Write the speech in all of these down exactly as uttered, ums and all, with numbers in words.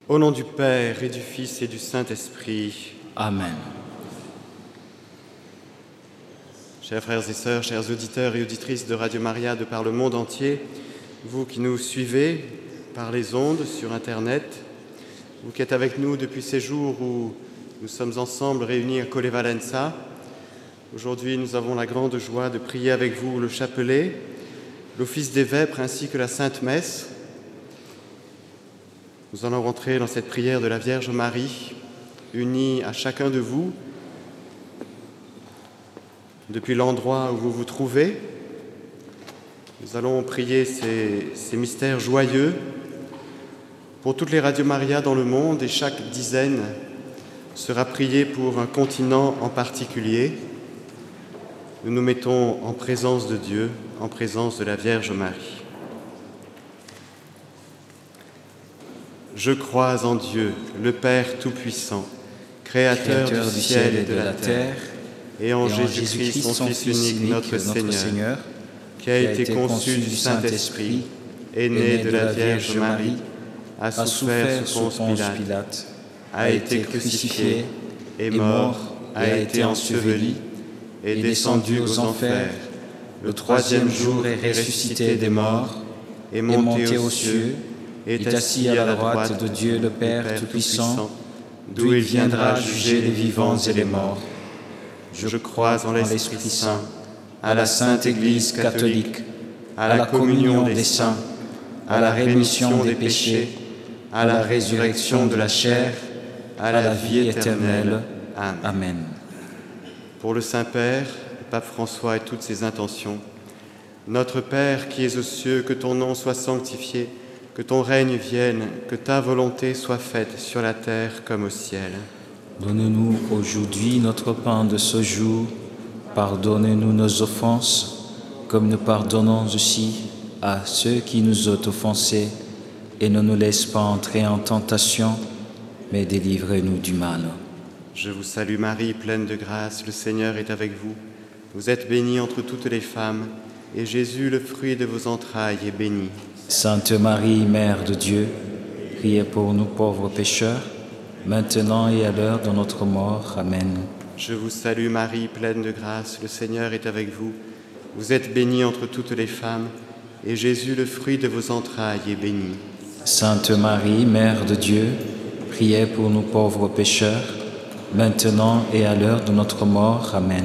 Au nom du Père et du Fils et du Saint-Esprit. Amen. Chers frères et sœurs, chers auditeurs et auditrices de Radio Maria de par le monde entier, vous qui nous suivez par les ondes sur Internet, vous qui êtes avec nous depuis ces jours où nous sommes ensemble réunis à Colle Valenza, aujourd'hui nous avons la grande joie de prier avec vous le chapelet, l'office des vêpres ainsi que la Sainte Messe. Nous allons rentrer dans cette prière de la Vierge Marie, unie à chacun de vous, depuis l'endroit où vous vous trouvez. Nous allons prier ces, ces mystères joyeux pour toutes les Radio Maria dans le monde, et chaque dizaine sera priée pour un continent en particulier. Nous nous mettons en présence de Dieu, en présence de la Vierge Marie. Je crois en Dieu, le Père Tout-Puissant, Créateur, Créateur du ciel et de la terre, et en, et en Jésus-Christ, son Fils unique, notre, notre Seigneur, Seigneur, qui a été conçu du Saint-Esprit, est né de la Vierge Marie, a souffert sous Ponce Pilate, a été crucifié, est mort, a été enseveli, est descendu aux enfers. Le troisième jour est ressuscité des morts, est monté aux cieux, est assis à la droite de Dieu le Père Tout-Puissant, d'où il viendra juger les vivants et les morts. Je crois en l'Esprit Saint, à la Sainte Église catholique, à la communion des saints, à la rémission des péchés, à la résurrection de la chair, à la vie éternelle. Amen. Pour le Saint-Père, le Pape François et toutes ses intentions, notre Père qui es aux cieux, que ton nom soit sanctifié, que ton règne vienne, que ta volonté soit faite sur la terre comme au ciel. Donne-nous aujourd'hui notre pain de ce jour. Pardonne-nous nos offenses, comme nous pardonnons aussi à ceux qui nous ont offensés. Et ne nous laisse pas entrer en tentation, mais délivre-nous du mal. Je vous salue Marie, pleine de grâce, le Seigneur est avec vous. Vous êtes bénie entre toutes les femmes, et Jésus, le fruit de vos entrailles, est béni. Sainte Marie, Mère de Dieu, priez pour nous pauvres pécheurs, maintenant et à l'heure de notre mort. Amen. Je vous salue Marie, pleine de grâce, le Seigneur est avec vous. Vous êtes bénie entre toutes les femmes, et Jésus, le fruit de vos entrailles, est béni. Sainte Marie, Mère de Dieu, priez pour nous pauvres pécheurs, maintenant et à l'heure de notre mort. Amen.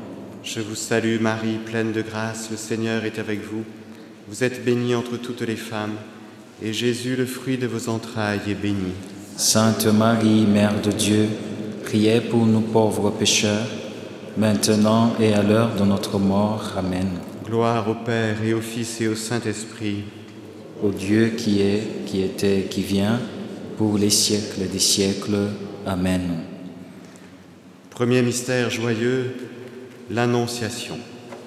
Je vous salue Marie, pleine de grâce, le Seigneur est avec vous. Vous êtes bénie entre toutes les femmes, et Jésus, le fruit de vos entrailles, est béni. Sainte Marie, Mère de Dieu, priez pour nous pauvres pécheurs, maintenant et à l'heure de notre mort. Amen. Gloire au Père et au Fils et au Saint-Esprit. Au Dieu qui est, qui était, qui vient, pour les siècles des siècles. Amen. Premier mystère joyeux, l'Annonciation.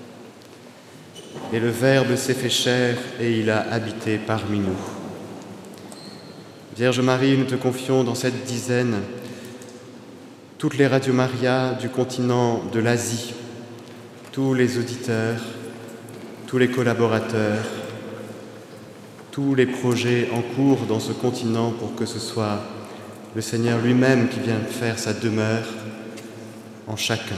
Et le Verbe s'est fait chair et il a habité parmi nous. Vierge Marie, nous te confions dans cette dizaine toutes les Radio Maria du continent de l'Asie, tous les auditeurs, tous les collaborateurs, tous les projets en cours dans ce continent pour que ce soit le Seigneur lui-même qui vienne faire sa demeure en chacun.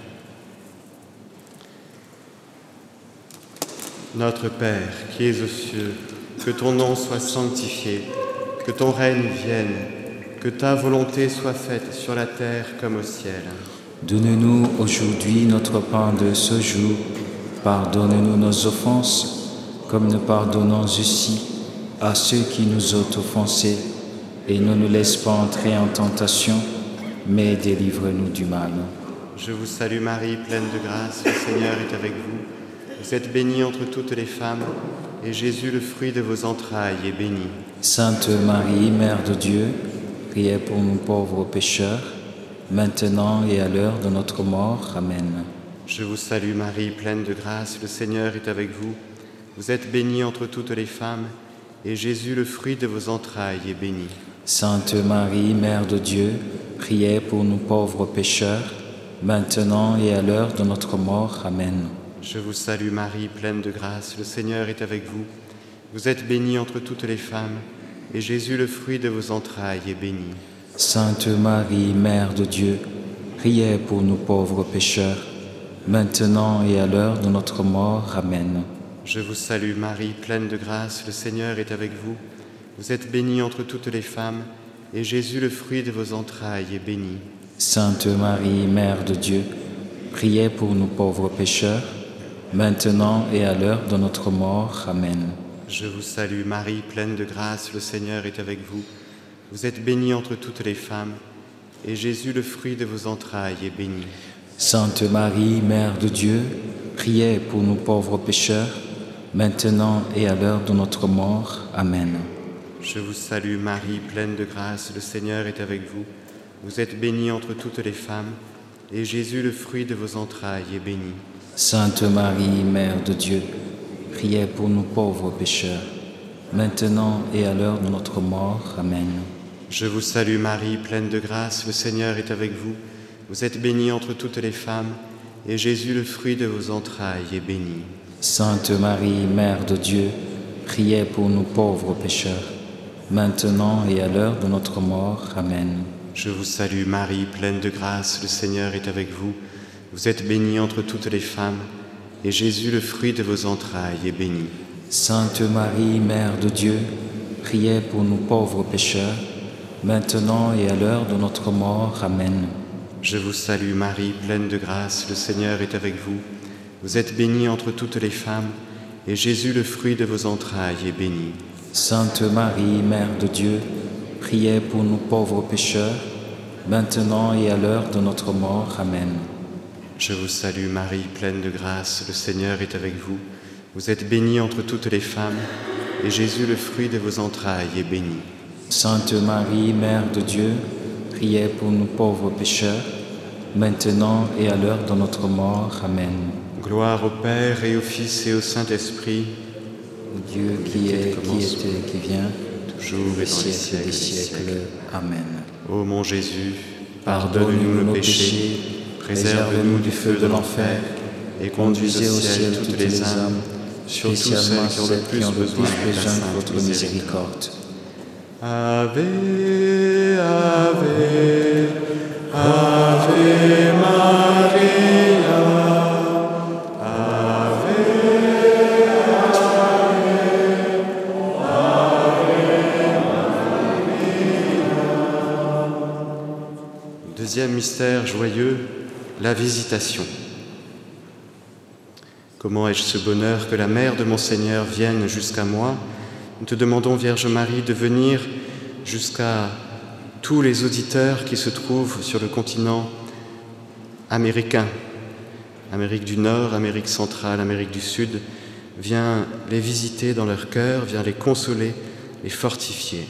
Notre Père, qui es aux cieux, que ton nom soit sanctifié, que ton règne vienne, que ta volonté soit faite sur la terre comme au ciel. Donne-nous aujourd'hui notre pain de ce jour. Pardonne-nous nos offenses, comme nous pardonnons aussi à ceux qui nous ont offensés. Et ne nous laisse pas entrer en tentation, mais délivre-nous du mal. Je vous salue Marie, pleine de grâce, le Seigneur est avec vous. Vous êtes bénie entre toutes les femmes, et Jésus, le fruit de vos entrailles, est béni. Sainte Marie, Mère de Dieu, priez pour nous pauvres pécheurs, maintenant et à l'heure de notre mort. Amen. Je vous salue Marie, pleine de grâce, le Seigneur est avec vous. Vous êtes bénie entre toutes les femmes, et Jésus, le fruit de vos entrailles, est béni. Sainte Marie, Mère de Dieu, priez pour nous pauvres pécheurs, maintenant et à l'heure de notre mort. Amen. Je vous salue Marie, pleine de grâce, le Seigneur est avec vous. Vous êtes bénie entre toutes les femmes, et Jésus, le fruit de vos entrailles, est béni. Sainte Marie, Mère de Dieu, priez pour nous pauvres pécheurs, maintenant et à l'heure de notre mort. Amen. Je vous salue Marie, pleine de grâce, le Seigneur est avec vous. Vous êtes bénie entre toutes les femmes, et Jésus, le fruit de vos entrailles, est béni. Sainte Marie, Mère de Dieu, priez pour nous pauvres pécheurs, maintenant et à l'heure de notre mort. Amen. Je vous salue Marie, pleine de grâce, le Seigneur est avec vous. Vous êtes bénie entre toutes les femmes, et Jésus, le fruit de vos entrailles, est béni. Sainte Marie, Mère de Dieu, priez pour nous pauvres pécheurs, maintenant et à l'heure de notre mort. Amen. Je vous salue Marie, pleine de grâce, le Seigneur est avec vous. Vous êtes bénie entre toutes les femmes, et Jésus, le fruit de vos entrailles, est béni. Sainte Marie, Mère de Dieu, priez pour nous pauvres pécheurs, maintenant et à l'heure de notre mort. Amen. Je vous salue Marie, pleine de grâce, le Seigneur est avec vous. Vous êtes bénie entre toutes les femmes, et Jésus, le fruit de vos entrailles, est béni. Sainte Marie, Mère de Dieu, priez pour nous pauvres pécheurs, maintenant et à l'heure de notre mort. Amen. Je vous salue Marie, pleine de grâce, le Seigneur est avec vous. Vous êtes bénie entre toutes les femmes, et Jésus, le fruit de vos entrailles, est béni. Sainte Marie, Mère de Dieu, priez pour nous pauvres pécheurs, maintenant et à l'heure de notre mort. Amen. Je vous salue Marie, pleine de grâce, le Seigneur est avec vous. Vous êtes bénie entre toutes les femmes, et Jésus, le fruit de vos entrailles, est béni. Sainte Marie, Mère de Dieu, priez pour nous pauvres pécheurs, maintenant et à l'heure de notre mort. Amen. Je vous salue Marie, pleine de grâce, le Seigneur est avec vous. Vous êtes bénie entre toutes les femmes, et Jésus, le fruit de vos entrailles, est béni. Sainte Marie, Mère de Dieu, priez pour nous pauvres pécheurs, maintenant et à l'heure de notre mort. Amen. Gloire au Père et au Fils et au Saint-Esprit, Dieu qui est, qui était, qui vient, toujours et dans les siècles des siècles. Amen. Ô mon Jésus, pardonne-nous nos péchés, préservez-nous du feu de l'enfer, et conduisez au ciel toutes les âmes, surtout celles qui ont le plus besoin de votre miséricorde. Ave, Ave, Ave Maria, Ave, Ave, Ave Maria. Deuxième mystère joyeux, la visitation. Comment ai-je ce bonheur que la mère de mon Seigneur vienne jusqu'à moi? Nous te demandons, Vierge Marie, de venir jusqu'à tous les auditeurs qui se trouvent sur le continent américain, Amérique du Nord, Amérique centrale, Amérique du Sud. Viens les visiter dans leur cœur, viens les consoler, les fortifier.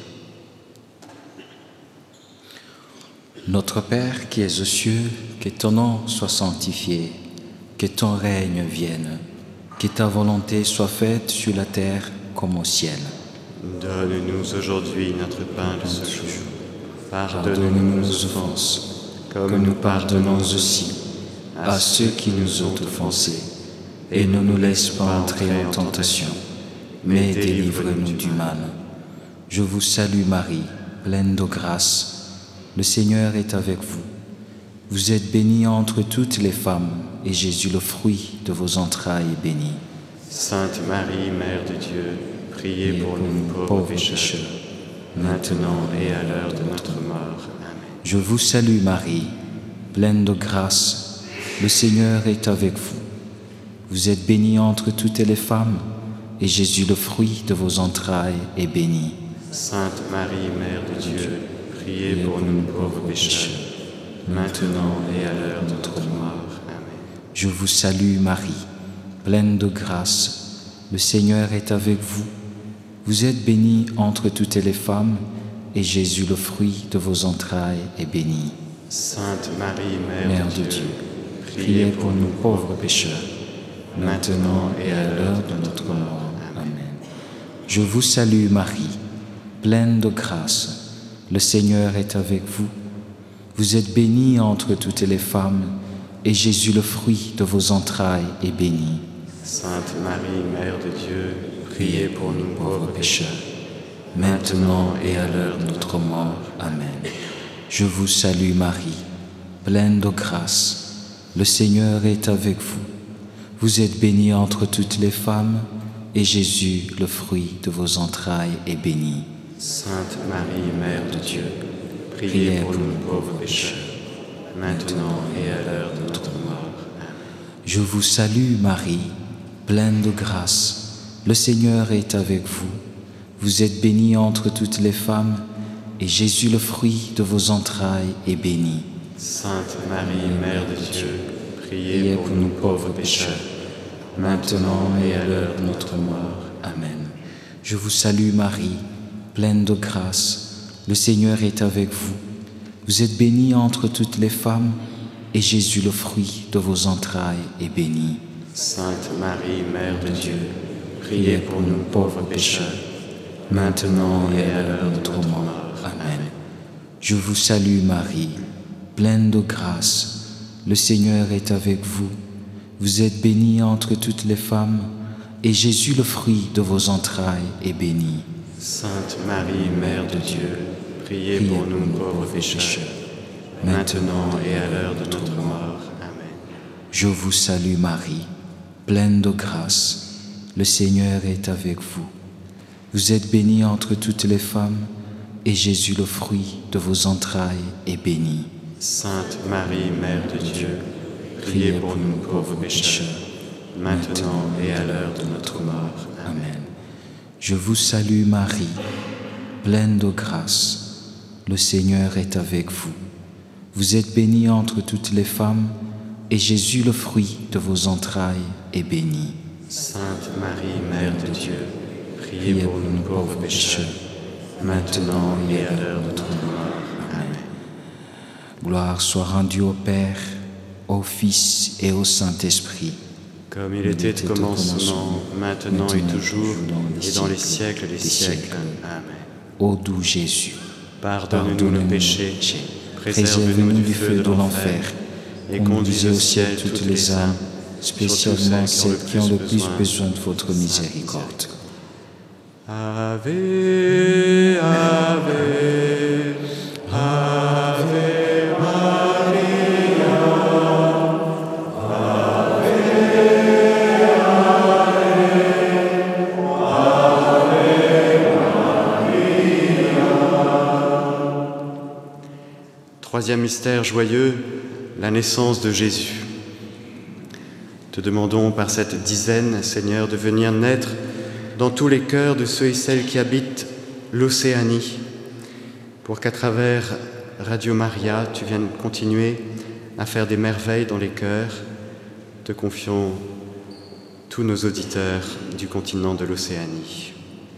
Notre Père qui es aux cieux, que ton nom soit sanctifié, que ton règne vienne, que ta volonté soit faite sur la terre comme au ciel. Donne-nous aujourd'hui notre pain de ce jour. Pardonne-nous nos offenses, comme nous pardonnons aussi à ceux qui nous ont offensés. Et ne nous laisse pas entrer en tentation, mais délivre-nous du mal. Je vous salue Marie, pleine de grâce. Le Seigneur est avec vous. Vous êtes bénie entre toutes les femmes, et Jésus, le fruit de vos entrailles, est béni. Sainte Marie, Mère de Dieu, priez pour nous pauvres pécheurs, maintenant et à l'heure de notre mort. Amen. Je vous salue Marie, pleine de grâce. Le Seigneur est avec vous. Vous êtes bénie entre toutes les femmes, et Jésus, le fruit de vos entrailles, est béni. Sainte Marie, Mère de Dieu, priez pour nous pauvres pécheurs, maintenant et à l'heure de notre mort. Amen. Je vous salue Marie, pleine de grâce. Le Seigneur est avec vous. Vous êtes bénie entre toutes les femmes, et Jésus, le fruit de vos entrailles, est béni. Sainte Marie, Mère, Mère de, de Dieu, Dieu, priez pour nous pauvres pécheurs, maintenant et à l'heure de notre mort. Amen. Je vous salue Marie, pleine de grâce. Le Seigneur est avec vous. Vous êtes bénie entre toutes les femmes, et Jésus, le fruit de vos entrailles, est béni. Sainte Marie, Mère de Dieu, priez pour nous pauvres pécheurs, maintenant et à l'heure de notre mort. Amen. Je vous salue Marie, pleine de grâce. Le Seigneur est avec vous. Vous êtes bénie entre toutes les femmes, et Jésus, le fruit de vos entrailles, est béni. Sainte Marie, Mère de Dieu, priez pour nous pauvres pécheurs, maintenant et à l'heure de notre mort. Amen. Je vous salue Marie, pleine de grâce. Le Seigneur est avec vous. Vous êtes bénie entre toutes les femmes, et Jésus, le fruit de vos entrailles, est béni. Sainte Marie, Mère de Dieu, priez pour nous pauvres pécheurs, maintenant et à l'heure de notre mort. Amen. Je vous salue Marie, pleine de grâce. Le Seigneur est avec vous. Vous êtes bénie entre toutes les femmes, et Jésus, le fruit de vos entrailles, est béni. Sainte Marie, Mère de Dieu, priez pour nous pauvres pécheurs, maintenant et à l'heure de notre mort. Amen. Je vous salue Marie, pleine de grâce. Le Seigneur est avec vous. Vous êtes bénie entre toutes les femmes, et Jésus, le fruit de vos entrailles, est béni. Sainte Marie, Mère de Dieu, priez pour nous pauvres pécheurs, maintenant et à l'heure de notre mort. Amen. Je vous salue Marie, pleine de grâce. Le Seigneur est avec vous. Vous êtes bénie entre toutes les femmes, et Jésus, le fruit de vos entrailles, est béni. Sainte Marie, Mère de Dieu, priez pour nous pauvres pécheurs, maintenant et à l'heure de notre mort. Amen. Je vous salue Marie, pleine de grâce. Le Seigneur est avec vous. Vous êtes bénie entre toutes les femmes, et Jésus, le fruit de vos entrailles, est béni. Sainte Marie, Mère de Dieu, priez pour nous pauvres pécheurs, maintenant et à l'heure de notre mort. Amen. Gloire soit rendue au Père, au Fils et au Saint-Esprit. Comme il était au commencement, maintenant et toujours, et dans les siècles des siècles. Amen. Ô doux Jésus, pardonne-nous nos péchés, préserve-nous du feu de l'enfer, et conduisez au ciel toutes les âmes, spécialement celles qui ont le plus besoin de votre miséricorde. Ave, Ave, Ave Maria, Ave, Ave, Ave Maria. Troisième mystère joyeux, la naissance de Jésus. Te demandons par cette dizaine, Seigneur, de venir naître dans tous les cœurs de ceux et celles qui habitent l'Océanie, pour qu'à travers Radio Maria, tu viennes continuer à faire des merveilles dans les cœurs. Te confions tous nos auditeurs du continent de l'Océanie.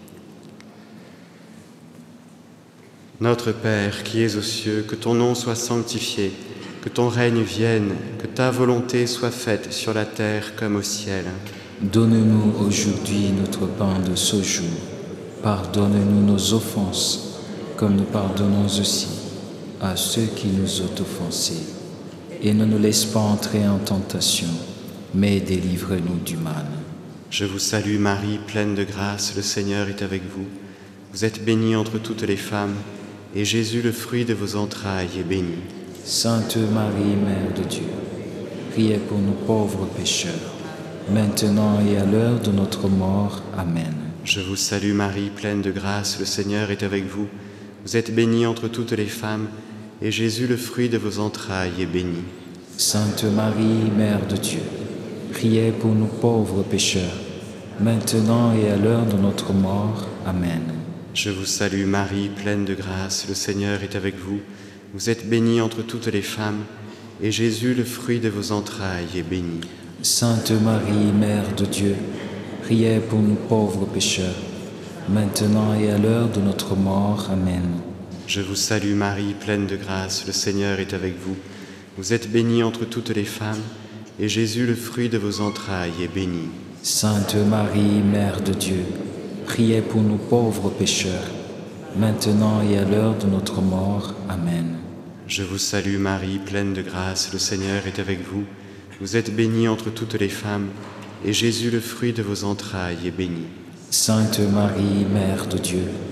Notre Père qui es aux cieux, que ton nom soit sanctifié, que ton règne vienne, que ta volonté soit faite sur la terre comme au ciel. Donne-nous aujourd'hui notre pain de ce jour. Pardonne-nous nos offenses, comme nous pardonnons aussi à ceux qui nous ont offensés. Et ne nous laisse pas entrer en tentation, mais délivre-nous du mal. Je vous salue Marie, pleine de grâce, le Seigneur est avec vous. Vous êtes bénie entre toutes les femmes, et Jésus, le fruit de vos entrailles, est béni. Sainte Marie, Mère de Dieu, priez pour nous pauvres pécheurs, maintenant et à l'heure de notre mort. Amen. Je vous salue Marie, pleine de grâce, le Seigneur est avec vous. Vous êtes bénie entre toutes les femmes, et Jésus, le fruit de vos entrailles, est béni. Sainte Marie, Mère de Dieu, priez pour nous pauvres pécheurs, maintenant et à l'heure de notre mort. Amen. Je vous salue Marie, pleine de grâce, le Seigneur est avec vous. Vous êtes bénie entre toutes les femmes, et Jésus, le fruit de vos entrailles, est béni. Sainte Marie, Mère de Dieu, priez pour nous pauvres pécheurs, maintenant et à l'heure de notre mort. Amen. Je vous salue Marie, pleine de grâce, le Seigneur est avec vous. Vous êtes bénie entre toutes les femmes, et Jésus, le fruit de vos entrailles, est béni. Sainte Marie, Mère de Dieu, priez pour nous pauvres pécheurs, maintenant et à l'heure de notre mort. Amen. Je vous salue Marie, pleine de grâce, le Seigneur est avec vous. Vous êtes bénie entre toutes les femmes, et Jésus, le fruit de vos entrailles, est béni. Sainte Marie, Mère de Dieu,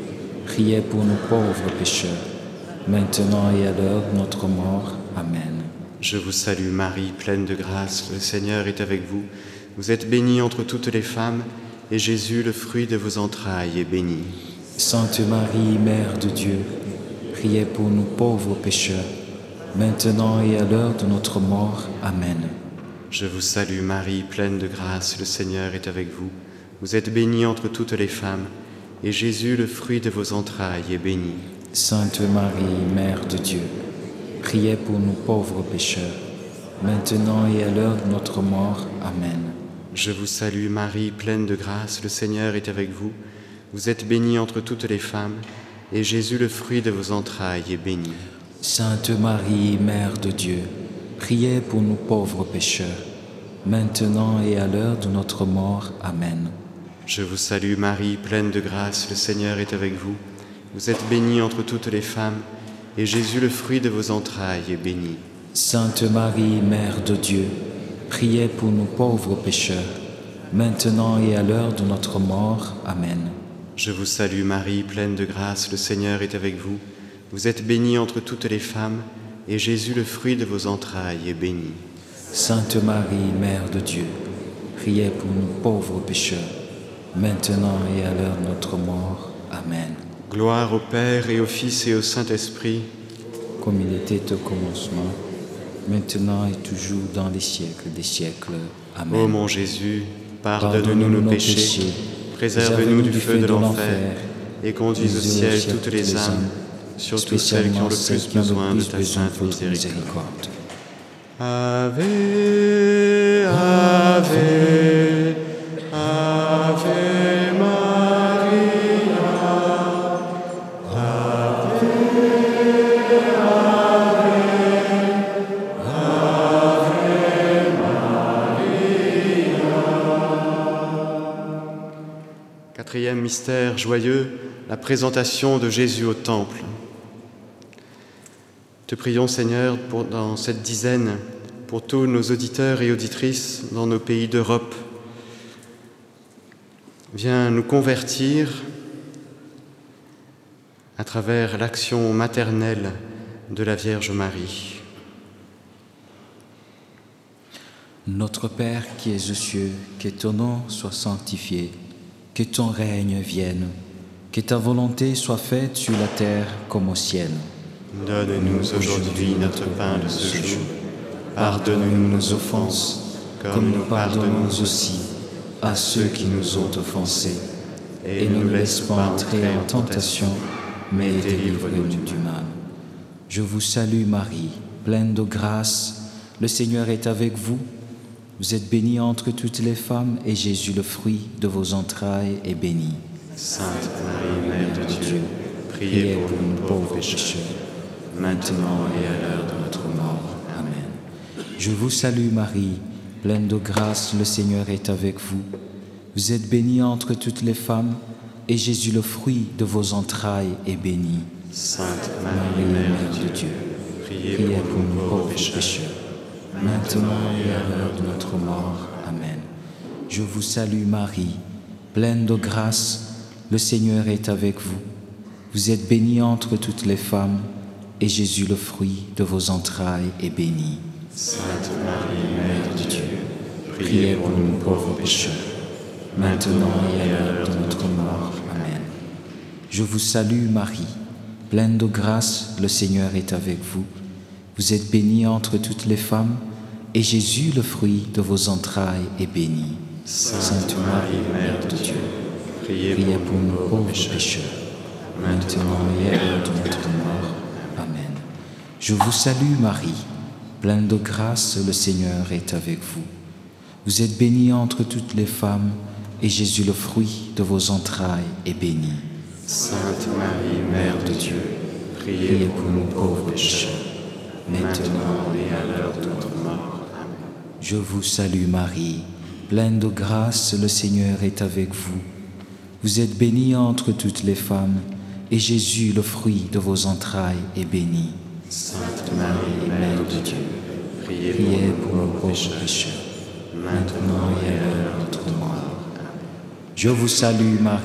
priez pour nous pauvres pécheurs, maintenant et à l'heure de notre mort. Amen. Je vous salue Marie, pleine de grâce, le Seigneur est avec vous. Vous êtes bénie entre toutes les femmes, et Jésus, le fruit de vos entrailles, est béni. Sainte Marie, Mère de Dieu, priez pour nous pauvres pécheurs, maintenant et à l'heure de notre mort. Amen. Je vous salue Marie, pleine de grâce, le Seigneur est avec vous. Vous êtes bénie entre toutes les femmes, et Jésus, le fruit de vos entrailles, est béni. Sainte Marie, Mère de Dieu, priez pour nous pauvres pécheurs, maintenant et à l'heure de notre mort. Amen. Je vous salue Marie, pleine de grâce, le Seigneur est avec vous. Vous êtes bénie entre toutes les femmes, et Jésus, le fruit de vos entrailles, est béni. Sainte Marie, Mère de Dieu, priez pour nous pauvres pécheurs, maintenant et à l'heure de notre mort. Amen. Je vous salue Marie, pleine de grâce, le Seigneur est avec vous. Vous êtes bénie entre toutes les femmes, et Jésus, le fruit de vos entrailles, est béni. Sainte Marie, Mère de Dieu, priez pour nous pauvres pécheurs, maintenant et à l'heure de notre mort. Amen. Je vous salue Marie, pleine de grâce, le Seigneur est avec vous. Vous êtes bénie entre toutes les femmes, et Jésus, le fruit de vos entrailles, est béni. Sainte Marie, Mère de Dieu, priez pour nous pauvres pécheurs, maintenant et à l'heure de notre mort. Amen. Gloire au Père et au Fils et au Saint-Esprit, comme il était au commencement, maintenant et toujours dans les siècles des siècles. Amen. Ô mon Jésus, pardonne-nous nos péchés, préserve-nous du feu de l'enfer, et conduis au ciel toutes les âmes, surtout celles qui ont le plus besoin de ta sainte miséricorde. Ave, Ave, Ave Maria, Ave, Ave, Ave Maria. Quatrième mystère joyeux, la présentation de Jésus au Temple. Te prions, Seigneur, pour, dans cette dizaine, pour tous nos auditeurs et auditrices dans nos pays d'Europe. Viens nous convertir à travers l'action maternelle de la Vierge Marie. Notre Père qui es aux cieux, que ton nom soit sanctifié, que ton règne vienne, que ta volonté soit faite sur la terre comme au ciel. Donne-nous aujourd'hui notre pain de ce jour. Pardonne-nous nos offenses, comme nous pardonnons aussi à ceux qui nous ont offensés. Et ne nous laisse pas entrer en tentation, mais délivre-nous du mal. Je vous salue Marie, pleine de grâce, le Seigneur est avec vous. Vous êtes bénie entre toutes les femmes, et Jésus, le fruit de vos entrailles, est béni. Sainte Marie, Mère de Dieu, priez pour nous pauvres pécheurs, maintenant et à l'heure de notre mort. Amen. Je vous salue Marie, pleine de grâce, le Seigneur est avec vous. Vous êtes bénie entre toutes les femmes, et Jésus, le fruit de vos entrailles, est béni. Sainte Marie, Mère de Dieu, priez pour nous pauvres pécheurs, maintenant et à l'heure de notre mort. Amen. Je vous salue Marie, pleine de grâce, le Seigneur est avec vous. Vous êtes bénie entre toutes les femmes, et Jésus, le fruit de vos entrailles, est béni. Sainte Marie, Mère de Dieu, priez pour nous pauvres pécheurs, maintenant et à l'heure de notre mort. Amen. Je vous salue Marie, pleine de grâce, le Seigneur est avec vous. Vous êtes bénie entre toutes les femmes, et Jésus, le fruit de vos entrailles, est béni. Sainte Marie, Mère de Dieu, priez pour nous pauvres pécheurs, maintenant et à l'heure de notre mort. Amen. Je vous salue Marie, pleine de grâce, le Seigneur est avec vous. Vous êtes bénie entre toutes les femmes, et Jésus, le fruit de vos entrailles, est béni. Sainte Marie, Mère de Dieu, priez pour nous pauvres pécheurs, maintenant et à l'heure de notre mort. Amen. Je vous salue Marie, pleine de grâce, le Seigneur est avec vous. Vous êtes bénie entre toutes les femmes, et Jésus, le fruit de vos entrailles, est béni. Sainte Marie, Mère de Dieu, priez, priez pour nous pauvres pécheurs, maintenant et à l'heure de notre mort. Je vous salue Marie,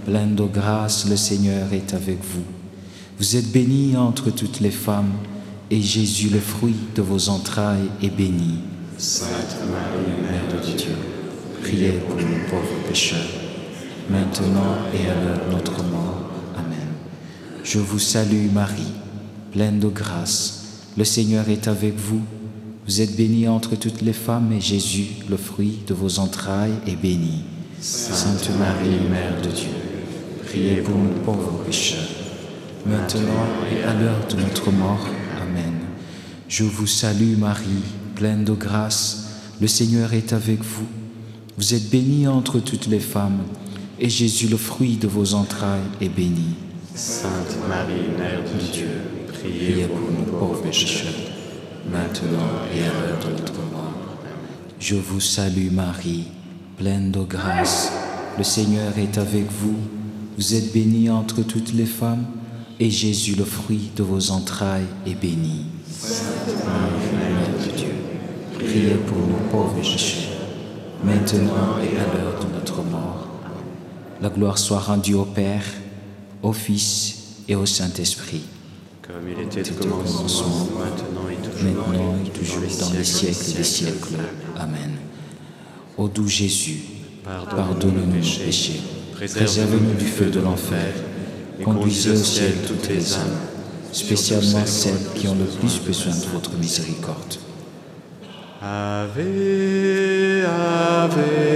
pleine de grâce, le Seigneur est avec vous. Vous êtes bénie entre toutes les femmes, et Jésus, le fruit de vos entrailles, est béni. Sainte Marie, Mère de Dieu, priez pour nous pauvres pécheurs, maintenant et à l'heure de notre mort. Amen. Je vous salue Marie, pleine de grâce, le Seigneur est avec vous. Vous êtes bénie entre toutes les femmes, et Jésus, le fruit de vos entrailles, est béni. Sainte Marie, Mère de Dieu, priez pour nous pauvres pécheurs, maintenant et à l'heure de notre mort. Amen. Je vous salue Marie, pleine de grâce, le Seigneur est avec vous. Vous êtes bénie entre toutes les femmes, et Jésus, le fruit de vos entrailles, est béni. Sainte Marie, Mère de Dieu, priez, priez pour nous pauvres pécheurs, maintenant et à l'heure de notre mort. Je vous salue Marie, pleine de grâce, le Seigneur est avec vous. Vous êtes bénie entre toutes les femmes, et Jésus, le fruit de vos entrailles, est béni. Sainte Marie, Mère de Dieu, priez pour nous pauvres pécheurs, maintenant et à l'heure de notre mort. La gloire soit rendue au Père, au Fils et au Saint-Esprit, comme il était au commencement, maintenant et toujours, maintenant et toujours, dans les siècles des siècles. Amen. Ô doux Jésus, pardonne-nous nos péchés, préservez-nous du feu de l'enfer, conduisez au ciel toutes les âmes, spécialement celles qui ont le plus besoin de votre miséricorde. Ave, Ave,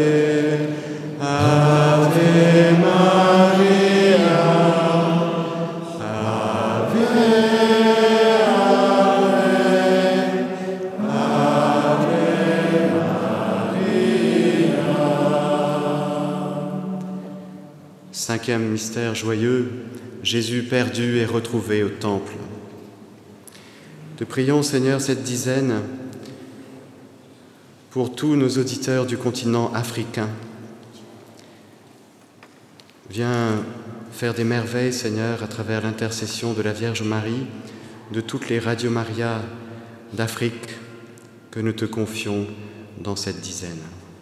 Ave Maria, Ave, Ave, Ave Maria. Cinquième mystère joyeux, Jésus perdu et retrouvé au temple. Te prions, Seigneur, cette dizaine pour tous nos auditeurs du continent africain. Viens faire des merveilles, Seigneur, à travers l'intercession de la Vierge Marie, de toutes les Radio Maria d'Afrique que nous te confions dans cette dizaine.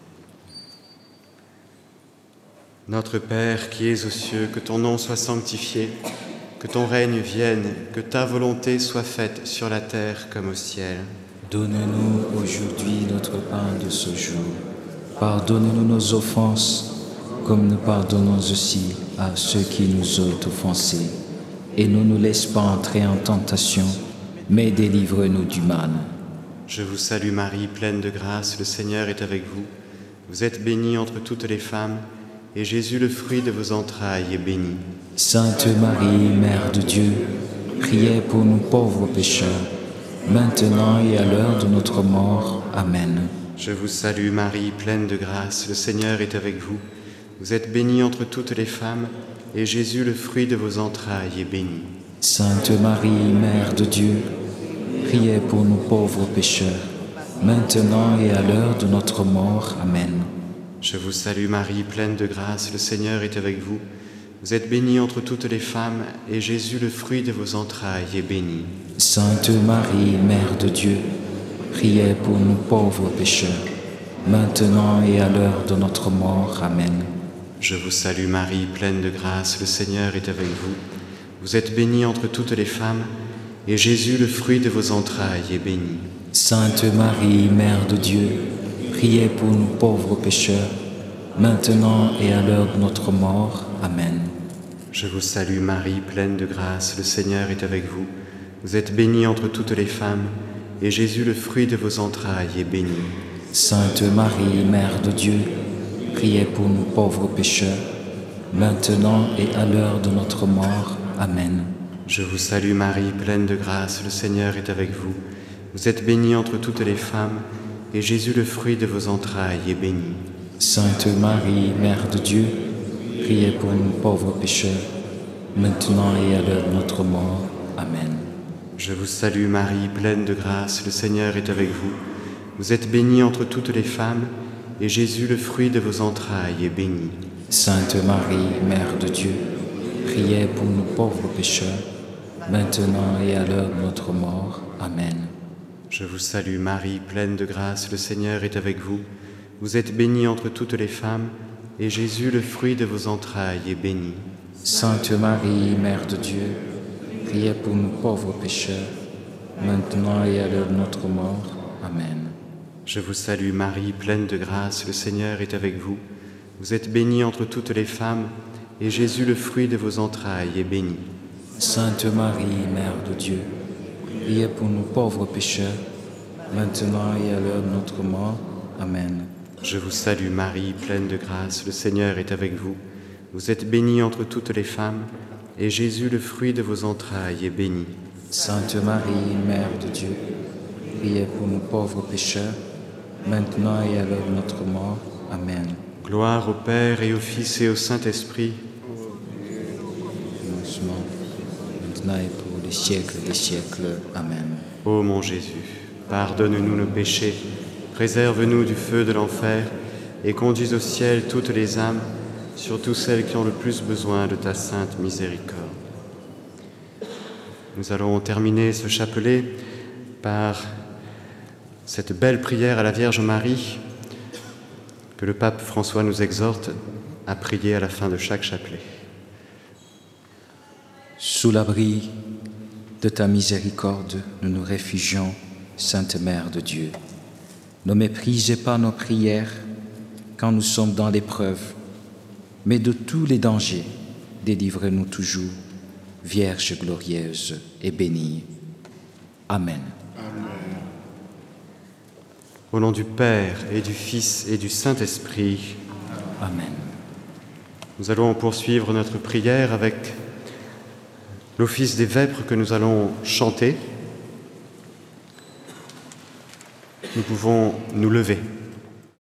Notre Père qui es aux cieux, que ton nom soit sanctifié, que ton règne vienne, que ta volonté soit faite sur la terre comme au ciel. Donne-nous aujourd'hui notre pain de ce jour. Pardonne-nous nos offenses, comme nous pardonnons aussi à ceux qui nous ont offensés. Et ne nous laisse pas entrer en tentation, mais délivre-nous du mal. Je vous salue Marie, pleine de grâce, le Seigneur est avec vous. Vous êtes bénie entre toutes les femmes, et Jésus, le fruit de vos entrailles, est béni. Sainte Marie, Mère de Dieu, priez pour nous pauvres pécheurs, maintenant et à l'heure de notre mort. Amen. Je vous salue Marie, pleine de grâce, le Seigneur est avec vous. Vous êtes bénie entre toutes les femmes, et Jésus, le fruit de vos entrailles, est béni. Sainte Marie, Mère de Dieu, priez pour nous pauvres pécheurs, maintenant et à l'heure de notre mort. Amen. Je vous salue Marie, pleine de grâce, le Seigneur est avec vous. Vous êtes bénie entre toutes les femmes, et Jésus, le fruit de vos entrailles, est béni. Sainte Marie, Mère de Dieu, priez pour nous pauvres pécheurs, maintenant et à l'heure de notre mort. Amen. Je vous salue Marie, pleine de grâce, le Seigneur est avec vous. Vous êtes bénie entre toutes les femmes, et Jésus, le fruit de vos entrailles, est béni. Sainte Marie, Mère de Dieu, priez pour nous pauvres pécheurs, maintenant et à l'heure de notre mort. Amen. Je vous salue Marie, pleine de grâce, le Seigneur est avec vous. Vous êtes bénie entre toutes les femmes, et Jésus, le fruit de vos entrailles, est béni. Sainte Marie, Mère de Dieu, priez pour nous pauvres pécheurs, maintenant et à l'heure de notre mort. Amen. Je vous salue Marie, pleine de grâce, le Seigneur est avec vous. Vous êtes bénie entre toutes les femmes, et Jésus, le fruit de vos entrailles, est béni. Sainte Marie, Mère de Dieu, priez pour nous pauvres pécheurs, maintenant et à l'heure de notre mort. Amen. Je vous salue Marie, pleine de grâce, le Seigneur est avec vous. Vous êtes bénie entre toutes les femmes, et Jésus, le fruit de vos entrailles, est béni. Sainte Marie, Mère de Dieu, priez pour nous pauvres pécheurs, maintenant et à l'heure de notre mort. Amen. Je vous salue Marie, pleine de grâce, le Seigneur est avec vous. Vous êtes bénie entre toutes les femmes, et Jésus, le fruit de vos entrailles, est béni. Sainte Marie, Mère de Dieu, priez pour nous pauvres pécheurs, maintenant et à l'heure de notre mort. Amen. Je vous salue Marie, pleine de grâce, le Seigneur est avec vous. Vous êtes bénie entre toutes les femmes, et Jésus, le fruit de vos entrailles, est béni. Sainte Marie, Mère de Dieu, priez pour nous pauvres pécheurs, maintenant et à l'heure de notre mort. Amen. Je vous salue Marie, pleine de grâce, le Seigneur est avec vous. Vous êtes bénie entre toutes les femmes, et Jésus, le fruit de vos entrailles, est béni. Sainte Marie, Mère de Dieu, priez pour nous pauvres pécheurs, maintenant et à l'heure de notre mort. Amen. Gloire au Père et au Fils et au Saint-Esprit. Commencement, maintenant et pour les siècles des siècles. Amen. Ô mon Jésus, pardonne-nous nos péchés, préserve-nous du feu de l'enfer et conduis au ciel toutes les âmes, surtout celles qui ont le plus besoin de ta sainte miséricorde. Nous allons terminer ce chapelet par cette belle prière à la Vierge Marie que le pape François nous exhorte à prier à la fin de chaque chapelet. Sous l'abri de ta miséricorde, nous nous réfugions, Sainte Mère de Dieu. Ne méprisez pas nos prières quand nous sommes dans l'épreuve, mais de tous les dangers, délivrez-nous toujours, Vierge glorieuse et bénie. Amen. Au nom du Père et du Fils et du Saint-Esprit. Amen. Nous allons poursuivre notre prière avec l'office des vêpres que nous allons chanter. Nous pouvons nous lever.